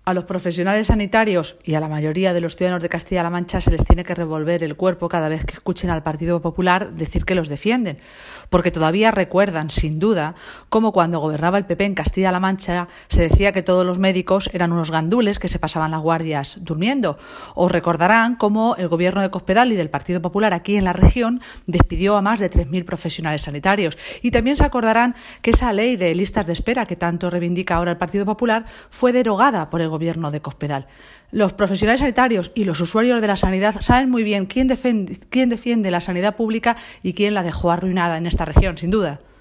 A los profesionales sanitarios y a la mayoría de los ciudadanos de Castilla-La Mancha se les tiene que revolver el cuerpo cada vez que escuchen al Partido Popular decir que los defienden, porque todavía recuerdan, sin duda, cómo cuando gobernaba el PP en Castilla-La Mancha se decía que todos los médicos eran unos gandules que se pasaban las guardias durmiendo. O recordarán cómo el gobierno de Cospedal y del Partido Popular aquí en la región despidió a más de 3.000 profesionales sanitarios. Y también se acordarán que esa ley de listas de espera que tanto reivindica ahora el Partido Popular fue derogada por el gobierno de Cospedal. Los profesionales sanitarios y los usuarios de la sanidad saben muy bien quién defiende la sanidad pública y quién la dejó arruinada en esta región, sin duda.